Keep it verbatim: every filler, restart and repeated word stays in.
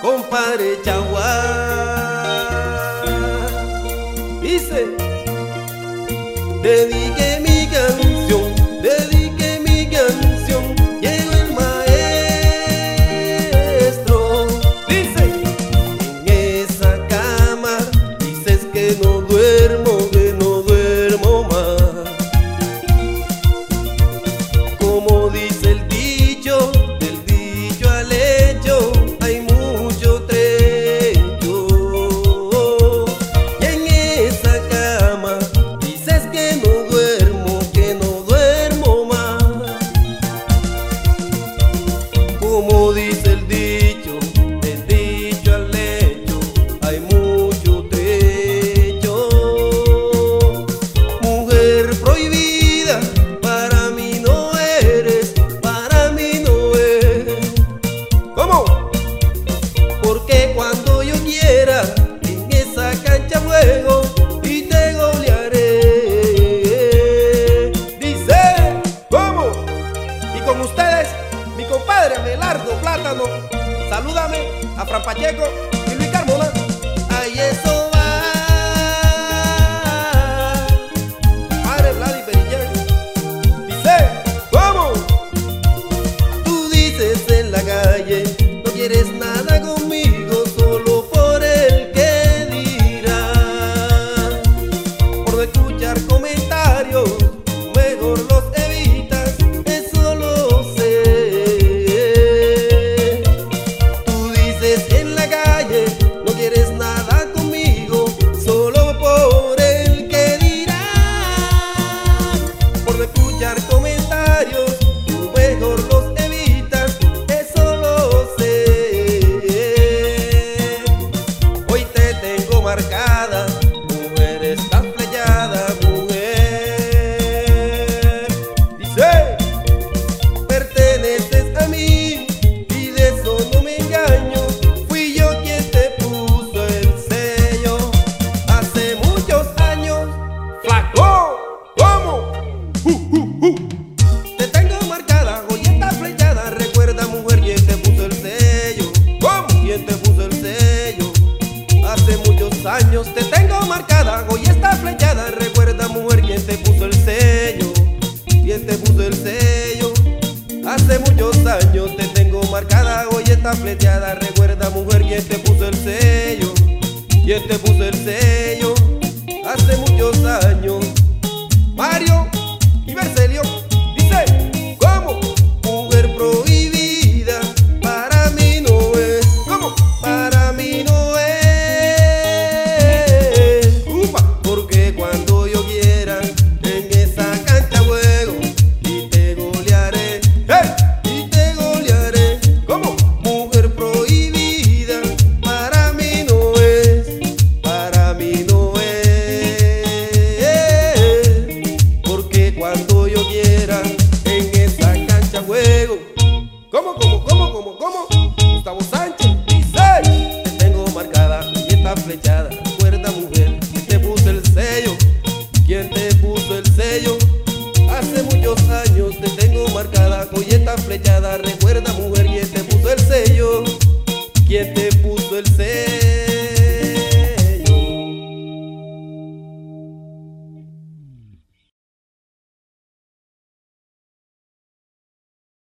compadre Chagua. Dice, dediqué mi canción, dediqué mi canción, llegó el maestro. Dice, en esa cama dices que no duermo, que no duermo más. Como dice el dicho, del dicho al hecho hay mucho trecho. Y en esa cama dices que no duermo, que no duermo más. Como dice el dicho, del dicho al hecho hay mucho trecho. Mujer prohibida, para mí no eres, para mí no eres. ¿Cómo? Porque cuando yo quiera en esa cancha juego y te golearé. Dice, ¿cómo? Y con ustedes, mi compadre Abelardo Plátano. Salúdame a Fran Pacheco y Luis Carmona. Ahí eso va. Padre Vlad y Perillán. Dice, ¿cómo? Tú dices en la calle, no quieres nada conmigo, solo por el que dirá. Por no escuchar comentarios, mejor los evitas, eso lo sé. Tú dices en la calle, no quieres nada conmigo, solo por el que dirá. Por no escuchar comentarios, tú mejor los evitas, eso lo sé. Hoy te tengo marcada, mujer, estás flechada, mujer. Dice, perteneces a mí y de eso no me engaño. Fui yo quien te puso el sello hace muchos años. ¡Flaco! ¿Cómo? Uh, uh, uh. Te tengo marcada, hoy estás flechada. Recuerda, mujer, quién te puso el sello. ¿Cómo? ¿Quién te puso el sello? Hace muchos años te tengo marcada, hoy estás flechada. Recuerda, mujer, quién te puso el sello. ¿Quién te puso el sello? Hace muchos años te tengo marcada, hoy estás fleteada. Recuerda, mujer, quién te puso el sello. ¿Quién te puso el sello? Hace muchos años. Mario y Bercelio. Dice, ¿cómo? Mujer prohibida, para mí no es. ¿Cómo? Para mí no es. Upa, porque cuando yo quiera en esa cancha juego y te golearé. ¡Hey! Y te golearé. ¿Cómo? Mujer prohibida, para mí no es, para mí no es. Porque cuando yo quiera en esa cancha juego. ¿Cómo, cómo, cómo, cómo, cómo? Gustavo Sánchez dice, te tengo marcada y está flechada. Recuerda, mujer, quién te puso el sello. ¿Quién te puso el sello? Hace muchos años te tengo marcada, hoy está flechada. Recuerda, mujer, quién te puso el sello. ¿Quién te